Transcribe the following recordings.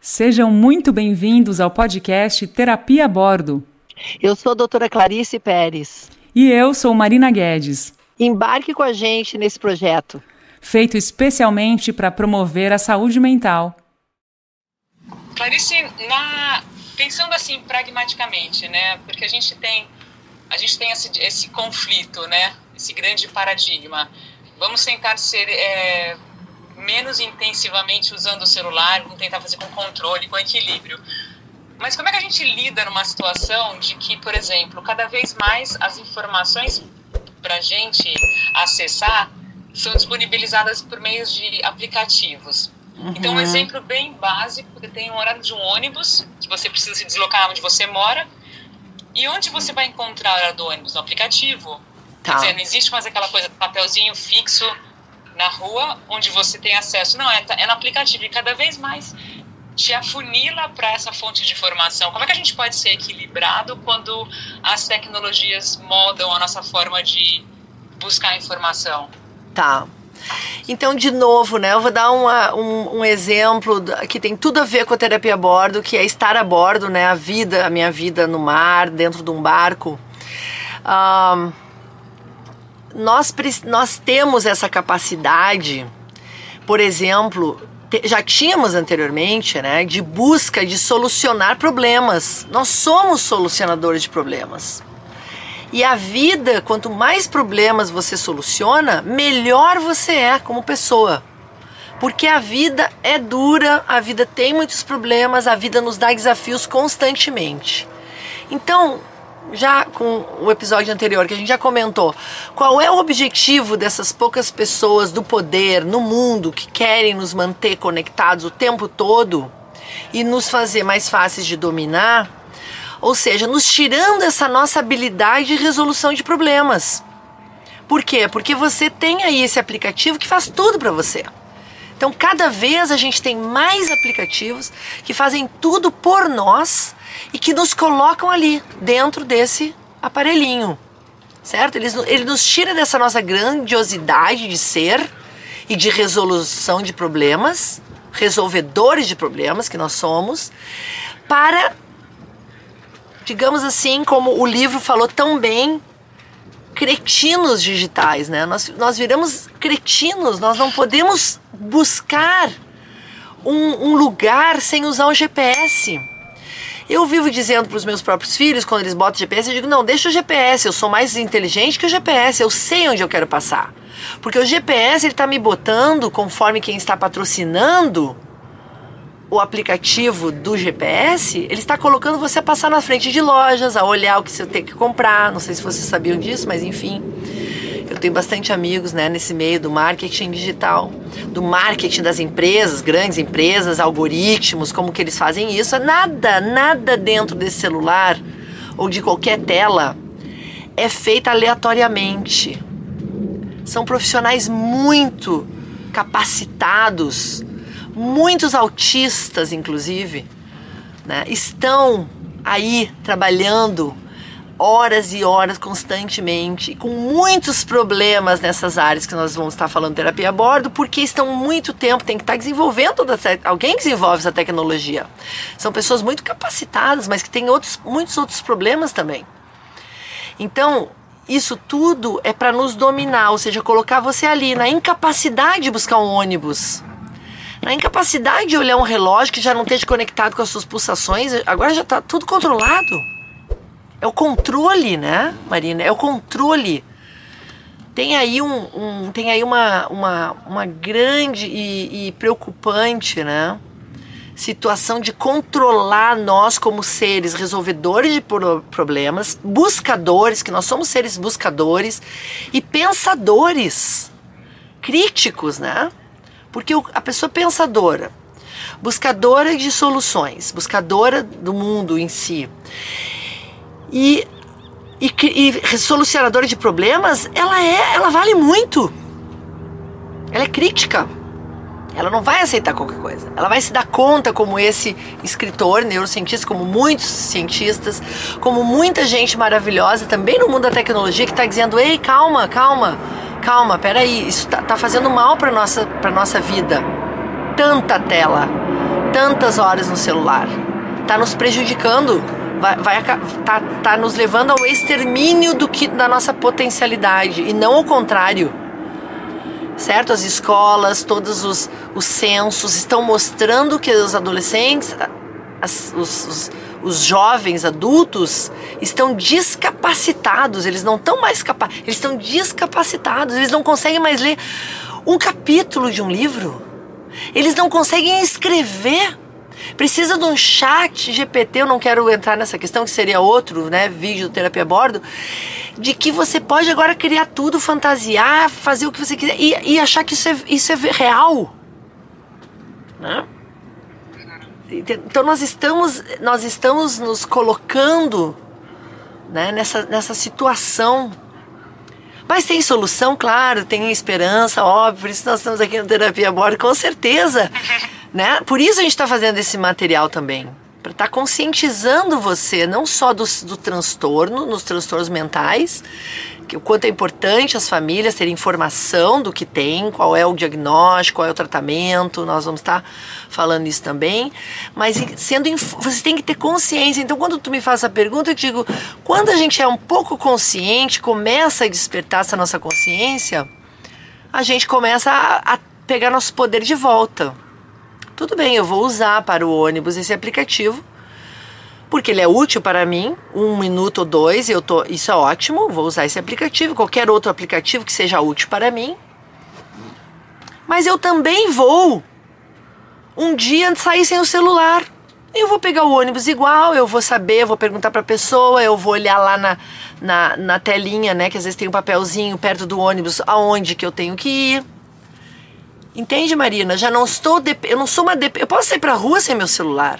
Sejam muito bem-vindos ao podcast Terapia a Bordo. Eu sou a doutora Clarice Pérez. E eu sou Marina Guedes. Embarque com a gente nesse projeto. Feito especialmente para promover a saúde mental. Clarice, pensando assim pragmaticamente, né? Porque a gente tem esse conflito, né? Esse grande paradigma. Vamos tentar ser menos intensivamente usando o celular, vamos tentar fazer com controle, com equilíbrio. Mas como é que a gente lida numa situação de que, por exemplo, cada vez mais as informações para a gente acessar são disponibilizadas por meio de aplicativos? Então, um exemplo bem básico, você tem um horário de um ônibus, que você precisa se deslocar onde você mora, e onde você vai encontrar a hora do ônibus? No aplicativo. Tá. Quer dizer, não existe mais aquela coisa de papelzinho fixo na rua, onde você tem acesso. Não, é no aplicativo, e cada vez mais te afunila para essa fonte de informação. Como é que a gente pode ser equilibrado quando as tecnologias moldam a nossa forma de buscar informação? Tá. Então, de novo, né, eu vou dar um exemplo que tem tudo a ver com a terapia a bordo, que é estar a bordo, né, a minha vida no mar, dentro de um barco. Nós temos essa capacidade, por exemplo, já tínhamos anteriormente, né, de busca de solucionar problemas. Nós somos solucionadores de problemas. E a vida, quanto mais problemas você soluciona, melhor você é como pessoa. Porque a vida é dura, a vida tem muitos problemas, a vida nos dá desafios constantemente. Então, já com o episódio anterior que a gente já comentou, qual é o objetivo dessas poucas pessoas do poder no mundo que querem nos manter conectados o tempo todo e nos fazer mais fáceis de dominar? Ou seja, nos tirando essa nossa habilidade de resolução de problemas. Por quê? Porque você tem aí esse aplicativo que faz tudo para você. Então, cada vez a gente tem mais aplicativos que fazem tudo por nós e que nos colocam ali, dentro desse aparelhinho, certo? Ele nos tira dessa nossa grandiosidade de ser e de resolução de problemas, resolvedores de problemas que nós somos, para, digamos assim, como o livro falou tão bem, cretinos digitais, né? Nós viramos cretinos, nós não podemos buscar um lugar sem usar o GPS. Eu vivo dizendo para os meus próprios filhos, quando eles botam GPS, eu digo, não, deixa o GPS, eu sou mais inteligente que o GPS, eu sei onde eu quero passar. Porque o GPS, ele está me botando, conforme quem está patrocinando o aplicativo do GPS, ele está colocando você a passar na frente de lojas, a olhar o que você tem que comprar. Não sei se vocês sabiam disso, mas enfim, eu tenho bastante amigos, né, nesse meio do marketing digital, do marketing das empresas, grandes empresas, algoritmos, como que eles fazem isso. Nada dentro desse celular ou de qualquer tela é feito aleatoriamente. São profissionais muito capacitados, muitos autistas, inclusive, né, estão aí trabalhando horas e horas constantemente, com muitos problemas nessas áreas que nós vamos estar falando terapia a bordo, porque estão muito tempo, tem que estar desenvolvendo, alguém desenvolve essa tecnologia. São pessoas muito capacitadas, mas que têm muitos outros problemas também. Então, isso tudo é para nos dominar, ou seja, colocar você ali na incapacidade de buscar um ônibus, na incapacidade de olhar um relógio que já não esteja conectado com as suas pulsações. Agora já está tudo controlado. É o controle, né, Marina? É o controle. Tem aí uma grande e preocupante, né, situação de controlar nós como seres resolvedores de problemas, buscadores, que nós somos seres buscadores e pensadores, críticos, né? Porque a pessoa pensadora, buscadora de soluções, buscadora do mundo em si e solucionadora de problemas, ela vale muito. Ela é crítica. Ela não vai aceitar qualquer coisa. Ela vai se dar conta, como esse escritor, neurocientista, como muitos cientistas, como muita gente maravilhosa também no mundo da tecnologia que está dizendo, ei, calma, peraí, isso tá fazendo mal para nossa vida. Tanta tela, tantas horas no celular. Tá nos prejudicando, tá nos levando ao extermínio da nossa potencialidade, e não ao contrário. Certo? As escolas, todos os censos estão mostrando que os adolescentes, os jovens adultos estão descapacitados, eles não estão mais capazes, eles estão descapacitados, eles não conseguem mais ler um capítulo de um livro, eles não conseguem escrever, precisa de um chat GPT, eu não quero entrar nessa questão, que seria outro, né, vídeo terapia a bordo, de que você pode agora criar tudo, fantasiar, fazer o que você quiser e achar que isso é real, né? Então nós estamos nos colocando, né, nessa situação. Mas tem solução, claro, tem esperança, óbvio, por isso nós estamos aqui no Terapia a Bordo, com certeza, né? Por isso a gente está fazendo esse material também, para estar conscientizando você, não só do transtorno, nos transtornos mentais, que o quanto é importante as famílias terem informação do que tem, qual é o diagnóstico, qual é o tratamento, nós vamos estar falando isso também, mas você tem que ter consciência. Então quando tu me faz essa pergunta, eu digo, quando a gente é um pouco consciente, começa a despertar essa nossa consciência, a gente começa a pegar nosso poder de volta. Tudo bem, eu vou usar para o ônibus esse aplicativo, porque ele é útil para mim, 1 minuto ou 2, isso é ótimo, vou usar esse aplicativo, qualquer outro aplicativo que seja útil para mim. Mas eu também vou um dia sair sem o celular. Eu vou pegar o ônibus igual, eu vou saber, eu vou perguntar para a pessoa, eu vou olhar lá na telinha, né, que às vezes tem um papelzinho perto do ônibus, aonde que eu tenho que ir. Entende, Marina? Eu não sou eu posso sair para a rua sem meu celular.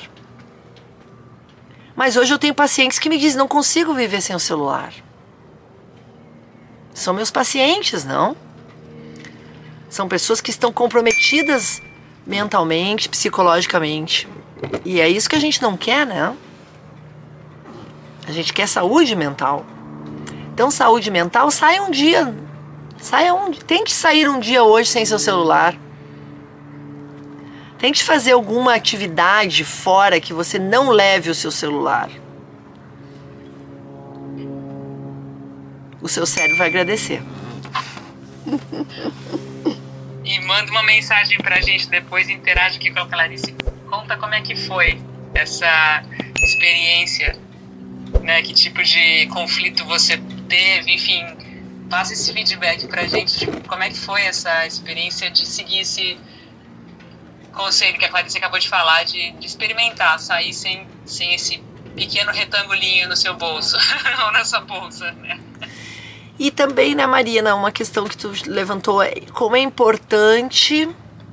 Mas hoje eu tenho pacientes que me dizem, não consigo viver sem o celular. São meus pacientes, não? São pessoas que estão comprometidas mentalmente, psicologicamente. E é isso que a gente não quer, né? A gente quer saúde mental. Então, saúde mental, tente sair um dia hoje sem seu celular. Tente fazer alguma atividade fora que você não leve o seu celular. O seu cérebro vai agradecer. E manda uma mensagem pra gente depois, interage aqui com a Clarice. Conta como é que foi essa experiência, né? Que tipo de conflito você teve, enfim. Passa esse feedback pra gente de como é que foi essa experiência de seguir esse conselho que a Clarice acabou de falar, de experimentar, sair sem esse pequeno retangulinho no seu bolso ou na sua bolsa, né? E também, né, Marina, uma questão que tu levantou, como é importante,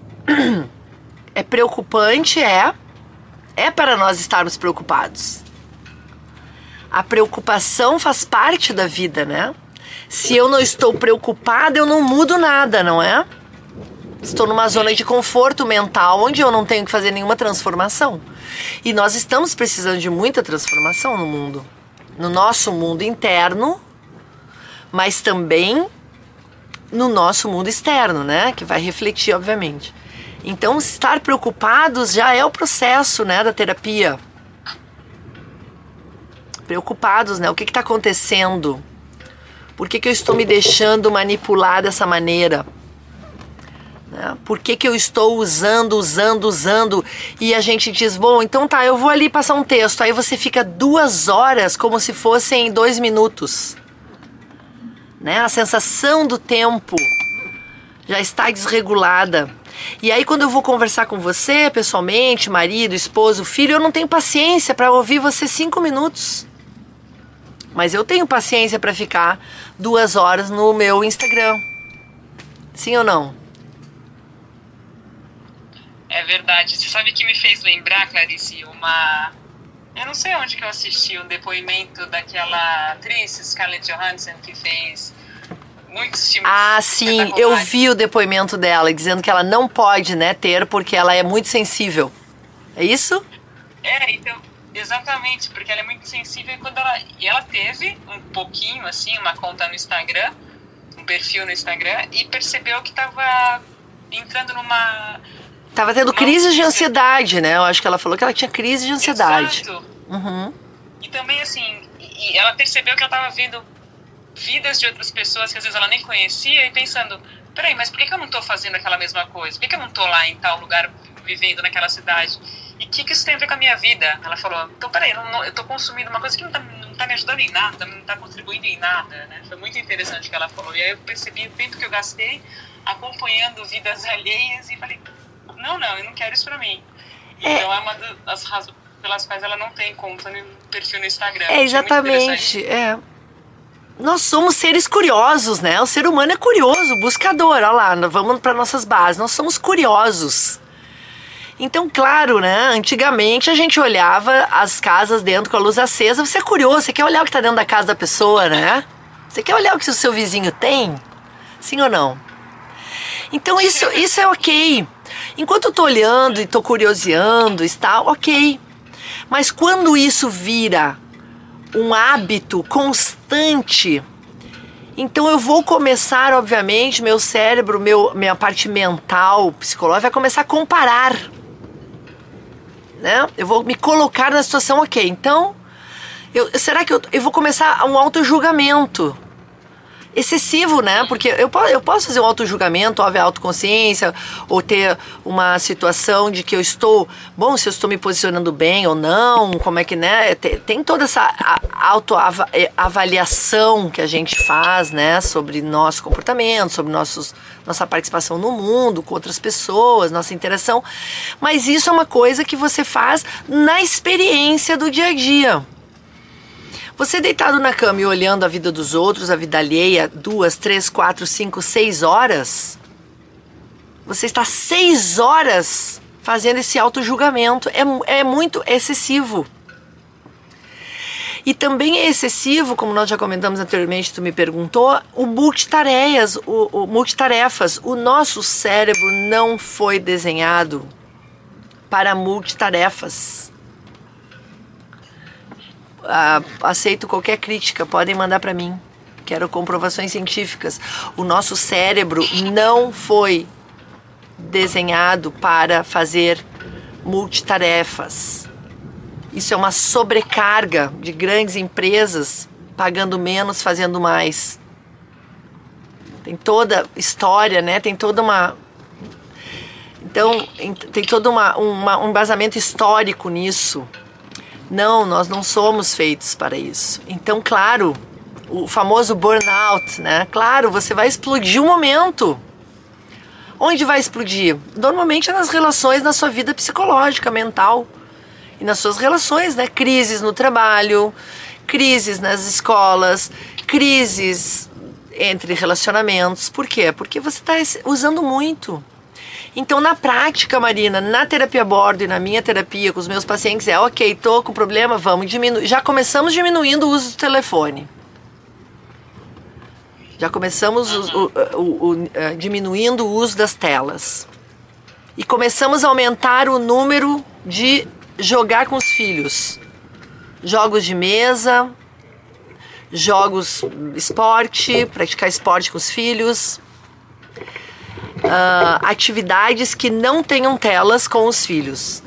é preocupante, é para nós estarmos preocupados. A preocupação faz parte da vida, né? Se eu não estou preocupada, eu não mudo nada, não é? Estou numa zona de conforto mental, onde eu não tenho que fazer nenhuma transformação. E nós estamos precisando de muita transformação no mundo. No nosso mundo interno, mas também no nosso mundo externo, né? Que vai refletir, obviamente. Então, estar preocupados já é o processo, né, da terapia. Preocupados, né? O que está acontecendo? Por que eu estou me deixando manipular dessa maneira? Né? Por que eu estou usando? E a gente diz, bom, então tá, eu vou ali passar um texto. Aí você fica 2 horas como se fossem 2 minutos. Né? A sensação do tempo já está desregulada. E aí quando eu vou conversar com você, pessoalmente, marido, esposo, filho, eu não tenho paciência para ouvir você 5 minutos. Mas eu tenho paciência para ficar 2 horas no meu Instagram. Sim ou não? É verdade. Você sabe que me fez lembrar, Clarice, eu não sei onde que eu assisti um depoimento daquela atriz, Scarlett Johansson, que fez muitos filmes. Ah, sim, eu vi o depoimento dela, dizendo que ela não pode, né, ter, porque ela é muito sensível. É isso? Então, exatamente, porque ela é muito sensível. E ela teve um pouquinho, assim, uma conta no Instagram, um perfil no Instagram, e percebeu que estava entrando Tava tendo crises de ansiedade, né? Eu acho que ela falou que ela tinha crise de ansiedade. Exato. Uhum. E também, assim, e ela percebeu que ela tava vendo vidas de outras pessoas que às vezes ela nem conhecia e pensando, peraí, mas por que eu não tô fazendo aquela mesma coisa? Por que eu não tô lá em tal lugar vivendo naquela cidade? E o que isso tem a ver com a minha vida? Ela falou, então peraí, eu tô consumindo uma coisa que não tá me ajudando em nada, não tá contribuindo em nada, né? Foi muito interessante o que ela falou. E aí eu percebi o tempo que eu gastei acompanhando vidas alheias e falei, não, eu não quero isso pra mim. Então é uma das razões pelas quais ela não tem conta no perfil no Instagram. Exatamente, Nós somos seres curiosos, né? O ser humano é curioso, buscador. Olha lá, vamos para nossas bases. Nós somos curiosos. Então, claro, né? Antigamente a gente olhava as casas dentro com a luz acesa. Você é curioso, você quer olhar o que está dentro da casa da pessoa, né? Você quer olhar o que o seu vizinho tem? Sim ou não? Então isso é ok. Enquanto eu tô olhando e tô curioseando, está ok. Mas quando isso vira um hábito constante, então eu vou começar, obviamente, meu cérebro, minha parte mental, psicológica, vai começar a comparar, né? Eu vou me colocar na situação, ok, então, será que eu vou começar um autojulgamento excessivo, né? Porque eu posso fazer um autojulgamento, haver autoconsciência, ou ter uma situação de que se eu estou me posicionando bem ou não, como é que, né? Tem toda essa autoavaliação que a gente faz, né? Sobre nosso comportamento, sobre nossa participação no mundo, com outras pessoas, nossa interação. Mas isso é uma coisa que você faz na experiência do dia a dia. Você deitado na cama e olhando a vida dos outros, a vida alheia, 2, 3, 4, 5, 6 horas, você está 6 horas fazendo esse autojulgamento. É muito excessivo. E também é excessivo, como nós já comentamos anteriormente, tu me perguntou, o multitarefas. O nosso cérebro não foi desenhado para multitarefas. Aceito qualquer crítica, podem mandar para mim. Quero comprovações científicas. O nosso cérebro não foi desenhado para fazer multitarefas. Isso é uma sobrecarga de grandes empresas pagando menos, fazendo mais. Tem toda história, né? Tem toda uma... Então, tem todo um embasamento histórico nisso. Não, nós não somos feitos para isso. Então, claro, o famoso burnout, né? Claro, você vai explodir um momento. Onde vai explodir? Normalmente é nas relações, na sua vida psicológica, mental. E nas suas relações, né? Crises no trabalho, crises nas escolas, crises entre relacionamentos. Por quê? Porque você está usando muito. Então, na prática, Marina, na terapia a bordo e na minha terapia com os meus pacientes ok, tô com problema, vamos diminuir. Já começamos diminuindo o uso do telefone. Já começamos diminuindo o uso das telas. E começamos a aumentar o número de jogar com os filhos. Jogos de mesa, esporte, praticar esporte com os filhos. Atividades que não tenham telas com os filhos.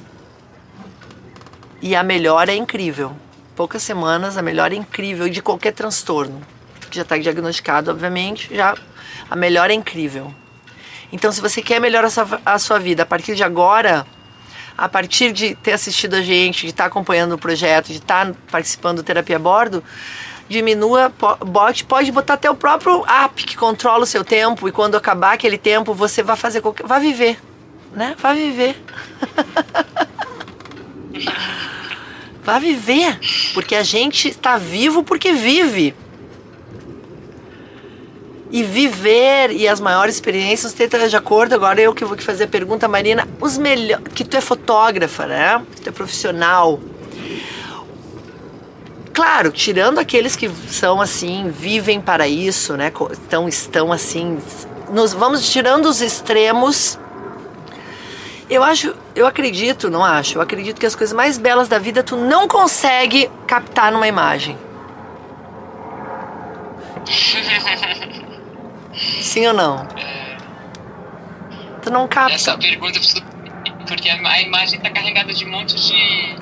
E a melhora é incrível. Poucas semanas, a melhora é incrível de qualquer transtorno. Que já está diagnosticado, obviamente, a melhora é incrível. Então, se você quer melhorar a sua vida a partir de agora, a partir de ter assistido a gente, de estar acompanhando o projeto, de estar participando do Terapia a Bordo, diminua, pode botar até o próprio app que controla o seu tempo, e quando acabar aquele tempo você vai fazer vai viver, né? Vai viver. Vai viver, porque a gente está vivo porque vive. E viver e as maiores experiências, de acordo, agora eu que vou fazer a pergunta, Marina, que tu é fotógrafa, né? Que tu é profissional. Claro, tirando aqueles que são assim, vivem para isso, né? Estão assim, vamos tirando os extremos. Eu acredito que as coisas mais belas da vida tu não consegue captar numa imagem. Sim ou não? Tu não capta. Essa pergunta eu preciso porque a imagem está carregada de um monte de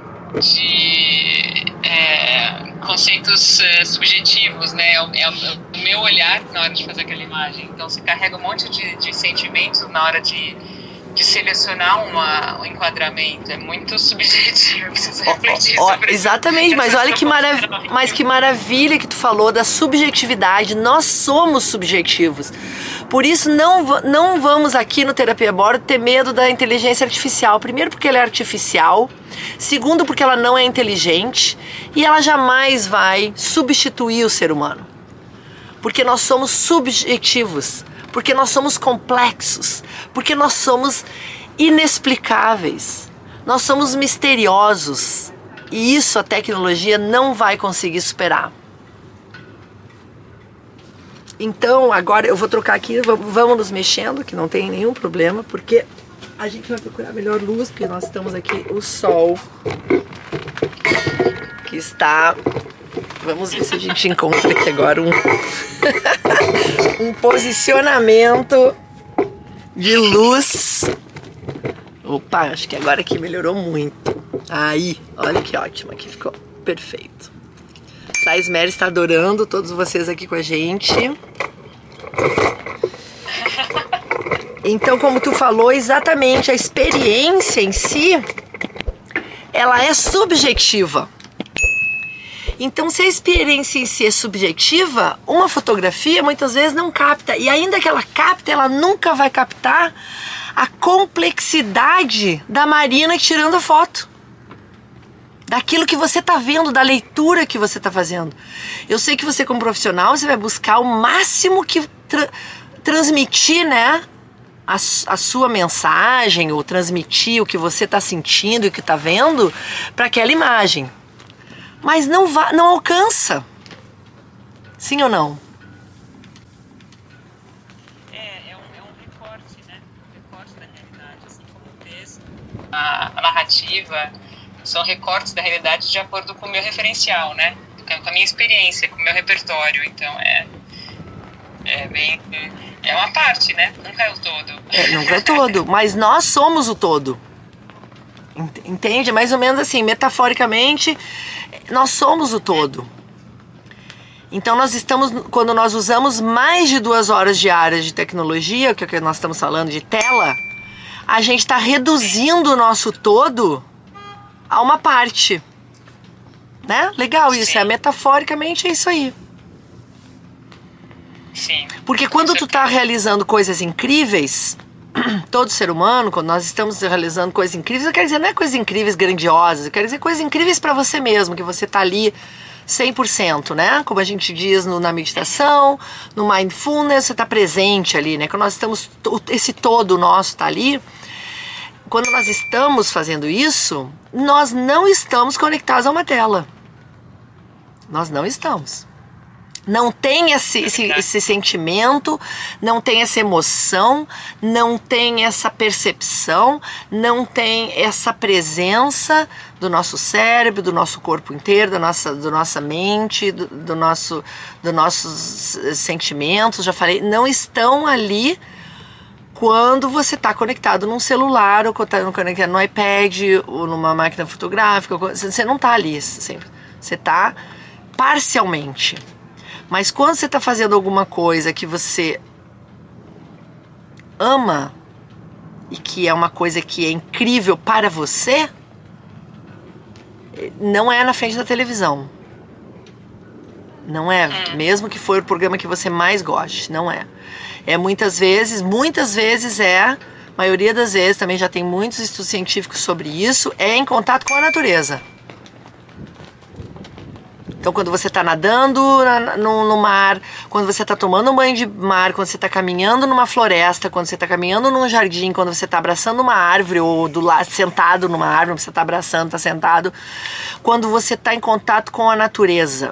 conceitos subjetivos, né? É o meu olhar na hora de fazer aquela imagem. Então se carrega um monte de sentimentos na hora de selecionar um enquadramento. É muito subjetivo, precisa refletir sobre exatamente, mas olha que maravilha que tu falou da subjetividade. Nós somos subjetivos. Por isso não vamos aqui no Terapia a Bordo ter medo da inteligência artificial. Primeiro porque ela é artificial, segundo porque ela não é inteligente e ela jamais vai substituir o ser humano. Porque nós somos subjetivos, porque nós somos complexos, porque nós somos inexplicáveis, nós somos misteriosos e isso a tecnologia não vai conseguir superar. Então agora eu vou trocar aqui, vamos nos mexendo, que não tem nenhum problema, porque a gente vai procurar melhor luz, porque nós estamos aqui, o sol que está... Vamos ver se a gente encontra aqui agora um posicionamento de luz. Opa, acho que agora aqui melhorou muito. Aí, olha que ótimo, aqui ficou perfeito. Sais Mary está adorando todos vocês aqui com a gente. Então, como tu falou, exatamente, a experiência em si, ela é subjetiva. Então, se a experiência em si é subjetiva, uma fotografia muitas vezes não capta. E ainda que ela capte, ela nunca vai captar a complexidade da Marina tirando a foto. Daquilo que você está vendo, da leitura que você está fazendo. Eu sei que você, como profissional, você vai buscar o máximo que transmitir, né? A sua mensagem, ou transmitir o que você está sentindo e o que está vendo para aquela imagem. Mas não alcança. Sim ou não? É um recorte, né? Um recorte da realidade, assim como o texto, a narrativa, são recortes da realidade de acordo com o meu referencial, né? Com a minha experiência, com o meu repertório. Então é uma parte, né? Nunca é o todo. Nunca é o todo, mas nós somos o todo. Entende? Mais ou menos assim, metaforicamente, nós somos o todo. Então quando nós usamos mais de 2 horas diárias de tecnologia, que é o que nós estamos falando de tela, a gente está reduzindo o nosso todo a uma parte. Né? Legal isso, metaforicamente é isso aí. Sim. Porque quando tu tá realizando coisas incríveis, todo ser humano, quando nós estamos realizando coisas incríveis, eu quero dizer, não é coisas incríveis grandiosas, eu quero dizer coisas incríveis para você mesmo, que você tá ali 100%, né? Como a gente diz na meditação, no mindfulness, você tá presente ali, né? Quando nós estamos, esse todo nosso tá ali, quando nós estamos fazendo isso, nós não estamos conectados a uma tela. Nós não estamos. Não tem esse sentimento, não tem essa emoção, não tem essa percepção, não tem essa presença do nosso cérebro, do nosso corpo inteiro, da nossa mente, dos nossos sentimentos, já falei, não estão ali quando você está conectado num celular, ou está conectado no iPad, ou numa máquina fotográfica. Você não está ali sempre, você está parcialmente. Mas quando você está fazendo alguma coisa que você ama e que é uma coisa que é incrível para você, não é na frente da televisão. Não é, mesmo que for o programa que você mais goste, não é. É muitas vezes a maioria das vezes, também já tem muitos estudos científicos sobre isso, é em contato com a natureza. Então, quando você está nadando no mar, quando você está tomando um banho de mar, quando você está caminhando numa floresta, quando você está caminhando num jardim, quando você está abraçando uma árvore ou sentado numa árvore, você está abraçando, está sentado, quando você está em contato com a natureza.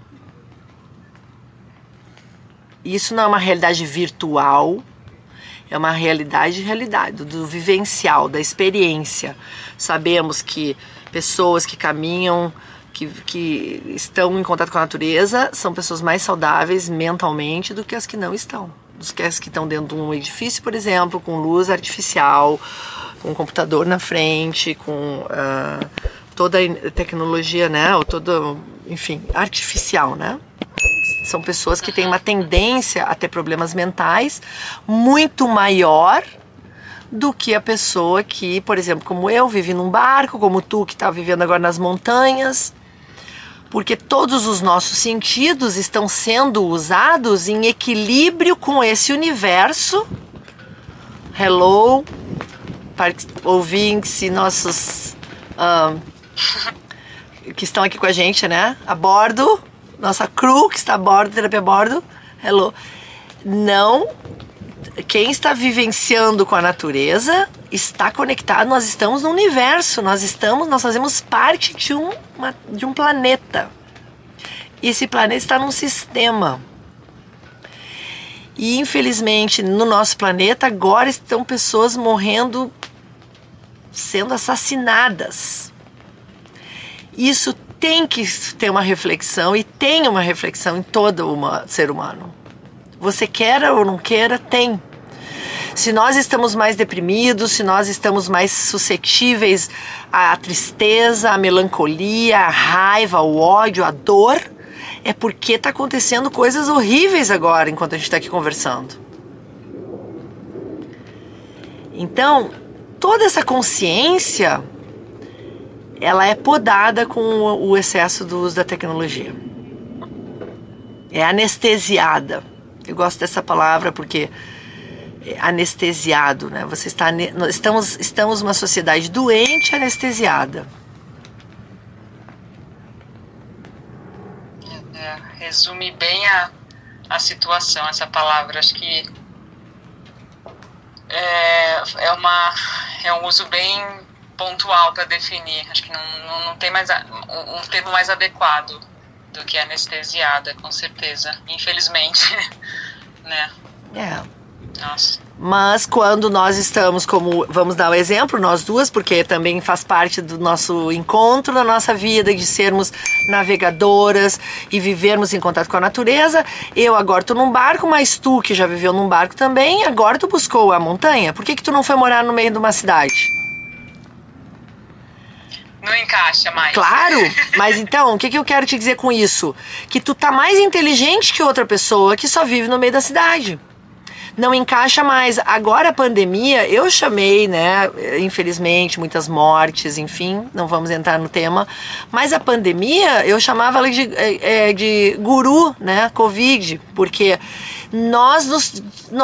Isso não é uma realidade virtual, é uma realidade do vivencial, da experiência. Sabemos que pessoas que caminham, que estão em contato com a natureza, são pessoas mais saudáveis mentalmente do que as que não estão. Do que as que estão dentro de um edifício, por exemplo, com luz artificial, com o computador na frente, com toda a tecnologia, né? Ou toda, enfim, artificial, né? São pessoas que têm uma tendência a ter problemas mentais muito maior do que a pessoa que, por exemplo, como eu, vive num barco, como tu que está vivendo agora nas montanhas, porque todos os nossos sentidos estão sendo usados em equilíbrio com esse universo. Hello, ouvintes, nossos que estão aqui com a gente, né? A bordo, nossa crew que está a bordo, terapia a bordo. Hello. Não, quem está vivenciando com a natureza está conectado, nós estamos no universo, nós fazemos parte de um planeta. E esse planeta está num sistema. E infelizmente no nosso planeta agora estão pessoas morrendo, sendo assassinadas. Isso tem que ter uma reflexão, e tem uma reflexão em todo ser humano. Você queira ou não queira, tem. Se nós estamos mais deprimidos, se nós estamos mais suscetíveis à tristeza, à melancolia, à raiva, ao ódio, à dor, é porque está acontecendo coisas horríveis agora, enquanto a gente está aqui conversando. Então, toda essa consciência, ela é podada com o excesso do uso da tecnologia. É anestesiada. Eu gosto dessa palavra porque é anestesiado, né? Estamos numa sociedade doente, anestesiada. Resume bem a situação, essa palavra. Acho que é um uso bem pontual para definir. Acho que não tem mais um termo mais adequado do que anestesiada, com certeza. Infelizmente, né? Nossa. Mas quando nós estamos, vamos dar um exemplo, nós duas, porque também faz parte do nosso encontro na nossa vida, de sermos navegadoras e vivermos em contato com a natureza. Eu agora estou num barco, mas tu que já viveu num barco também, agora tu buscou a montanha. Por que tu não foi morar no meio de uma cidade? Não encaixa mais. Claro, mas então, o que eu quero te dizer com isso? Que tu tá mais inteligente que outra pessoa que só vive no meio da cidade. Não encaixa mais. Agora a pandemia, eu chamei, né, infelizmente, muitas mortes, enfim, não vamos entrar no tema, mas a pandemia, eu chamava ela de guru, né, Covid, porque nós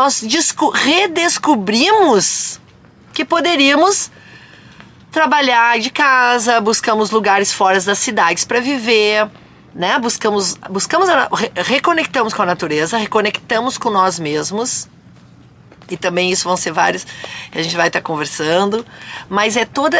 redescobrimos que poderíamos trabalhar de casa, buscamos lugares fora das cidades para viver, né, reconectamos com a natureza, reconectamos com nós mesmos. E também isso vão ser vários, a gente vai estar conversando, mas é toda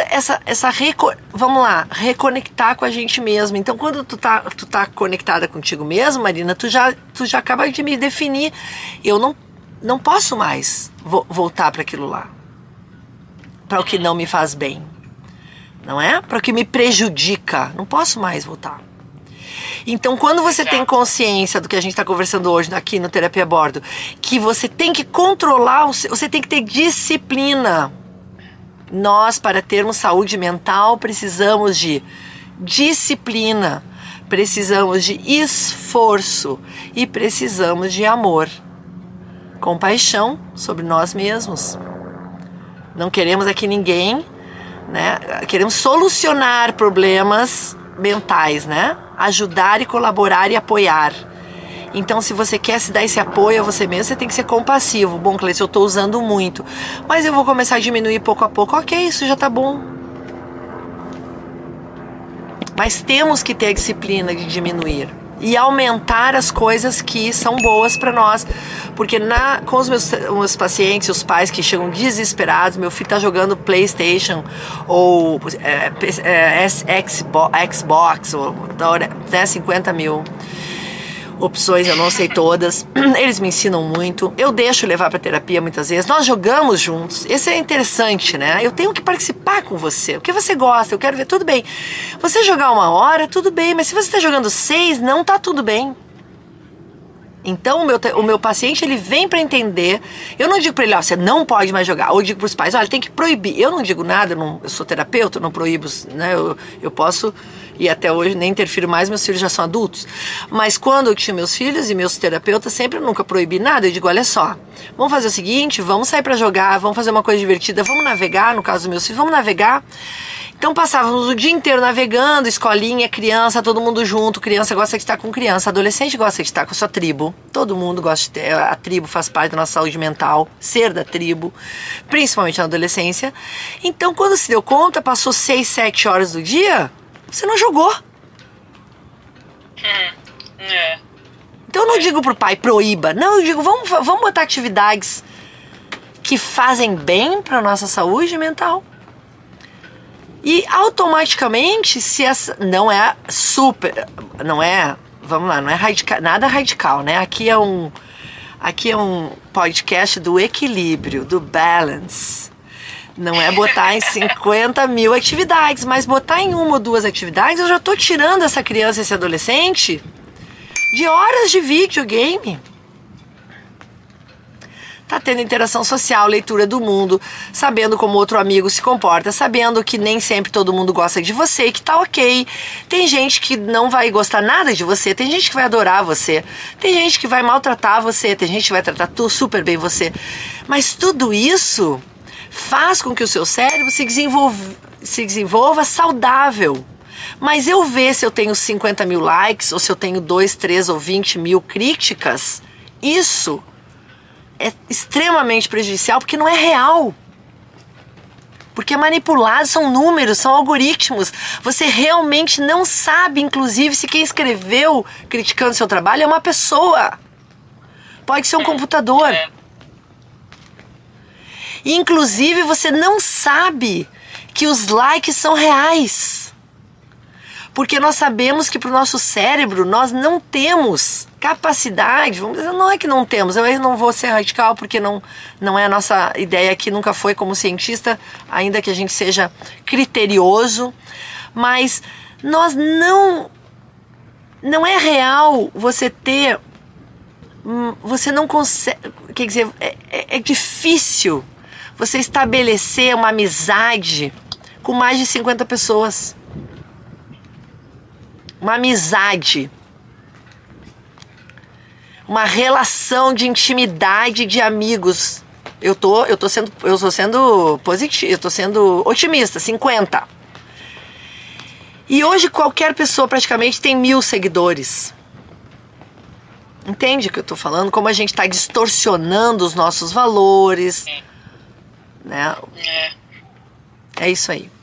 reconectar com a gente mesmo. Então quando tu tá conectada contigo mesmo, Marina, tu já acaba de me definir. Eu não posso mais voltar para aquilo lá, para o que não me faz bem, não é? Para o que me prejudica, não posso mais voltar. Então, quando você tem consciência do que a gente está conversando hoje aqui no Terapia a Bordo, que você tem que controlar, você tem que ter disciplina. Nós, para termos saúde mental, precisamos de disciplina, precisamos de esforço e precisamos de amor. Compaixão sobre nós mesmos. Não queremos aqui ninguém, né? Queremos solucionar problemas mentais, né? Ajudar e colaborar e apoiar. Então, se você quer se dar esse apoio a você mesmo, você tem que ser compassivo. Bom, Cleice, eu estou usando muito, mas eu vou começar a diminuir pouco a pouco. Ok, isso já está bom. Mas temos que ter a disciplina de diminuir e aumentar as coisas que são boas para nós. Porque com os meus pacientes, os pais que chegam desesperados, meu filho está jogando PlayStation ou Xbox, ou 50 mil opções, eu não sei todas. Eles me ensinam muito. Eu deixo levar para terapia muitas vezes. Nós jogamos juntos. Isso é interessante, né? Eu tenho que participar com você. O que você gosta? Eu quero ver. Tudo bem. Você jogar 1 hora, tudo bem. Mas se você está jogando 6, não tá tudo bem. Então, o meu paciente, ele vem para entender. Eu não digo para ele, ó, você não pode mais jogar. Ou eu digo para os pais, olha, tem que proibir. Eu não digo nada, eu sou terapeuta, eu não proíbo, né? Eu posso, e até hoje nem interfiro mais, meus filhos já são adultos. Mas quando eu tinha meus filhos e meus terapeutas, sempre eu nunca proibi nada. Eu digo, olha só, vamos fazer o seguinte, vamos sair para jogar, vamos fazer uma coisa divertida, vamos navegar, no caso dos meus filhos, vamos navegar. Então passávamos o dia inteiro navegando, escolinha, criança, todo mundo junto. Criança gosta de estar com criança, adolescente gosta de estar com a sua tribo. Todo mundo gosta de ter, a tribo faz parte da nossa saúde mental, ser da tribo, principalmente na adolescência. Então quando se deu conta, passou 6, 7 horas do dia, você não jogou. Então eu não digo pro pai, proíba. Não, eu digo, vamos botar atividades que fazem bem pra nossa saúde mental. E automaticamente, se essa não é super, não é, vamos lá, não é nada radical, né? Aqui é um podcast do equilíbrio, do balance. Não é botar em 50 mil atividades, mas botar em 1 ou 2 atividades, eu já tô tirando essa criança, esse adolescente, de horas de videogame. Tá tendo interação social, leitura do mundo, sabendo como outro amigo se comporta, sabendo que nem sempre todo mundo gosta de você e que tá ok. Tem gente que não vai gostar nada de você, tem gente que vai adorar você, tem gente que vai maltratar você, tem gente que vai tratar super bem você. Mas tudo isso faz com que o seu cérebro se desenvolva saudável. Mas eu ver se eu tenho 50 mil likes, ou se eu tenho 2, 3 ou 20 mil críticas, isso é extremamente prejudicial, porque não é real. Porque é manipulado, são números, são algoritmos. Você realmente não sabe, inclusive, se quem escreveu criticando seu trabalho é uma pessoa. Pode ser um computador. E, inclusive, você não sabe que os likes são reais. Porque nós sabemos que para o nosso cérebro nós não temos capacidade, vamos dizer, não é que não temos, eu não vou ser radical porque não é a nossa ideia aqui, nunca foi como cientista, ainda que a gente seja criterioso, mas nós não é real você ter, você não consegue, quer dizer, é difícil você estabelecer uma amizade com mais de 50 pessoas. Uma amizade, uma relação de intimidade de amigos. Eu tô sendo positivo, eu tô sendo otimista, 50. E hoje qualquer pessoa praticamente tem 1000 seguidores. Entende o que eu tô falando? Como a gente tá distorcionando os nossos valores, né? É isso aí.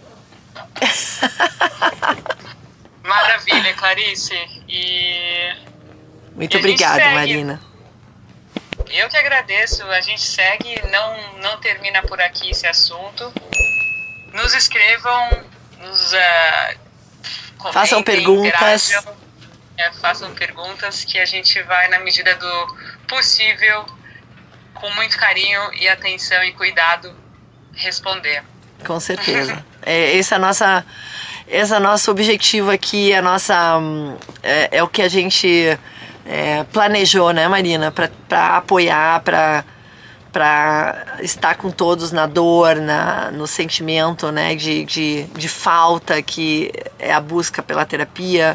Maravilha, Clarice. Muito obrigada, Marina. Eu que agradeço. A gente segue, não termina por aqui esse assunto. Nos escrevam, nos comentem, façam perguntas. Façam perguntas que a gente vai, na medida do possível, com muito carinho e atenção e cuidado, responder. Com certeza. Esse é nosso objetivo aqui, é o que a gente planejou, né, Marina? Para apoiar, para estar com todos na dor, no sentimento, né, de falta, que é a busca pela terapia,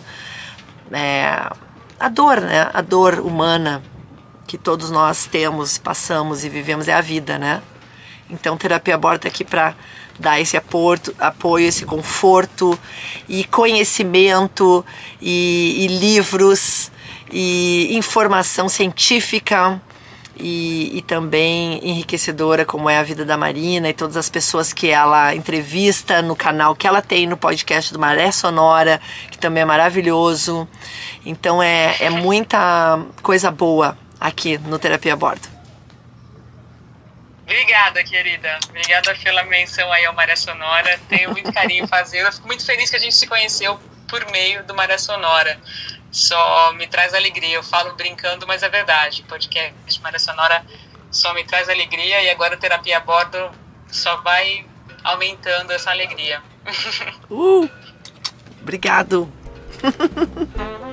a dor, né, a dor humana que todos nós temos, passamos e vivemos, é a vida, né? Então, Terapia a Bordo tá aqui para dar esse apoio, esse conforto e conhecimento e livros e informação científica e também enriquecedora, como é a vida da Marina e todas as pessoas que ela entrevista no canal que ela tem no podcast do Maré Sonora, que também é maravilhoso. Então é muita coisa boa aqui no Terapia a Bordo. Obrigada, querida. Obrigada pela menção aí ao Maré Sonora. Tenho muito carinho em fazê-la. Fico muito feliz que a gente se conheceu por meio do Maré Sonora. Só me traz alegria. Eu falo brincando, mas é verdade. O podcast Maré Sonora só me traz alegria e agora a Terapia a Bordo só vai aumentando essa alegria. Obrigado.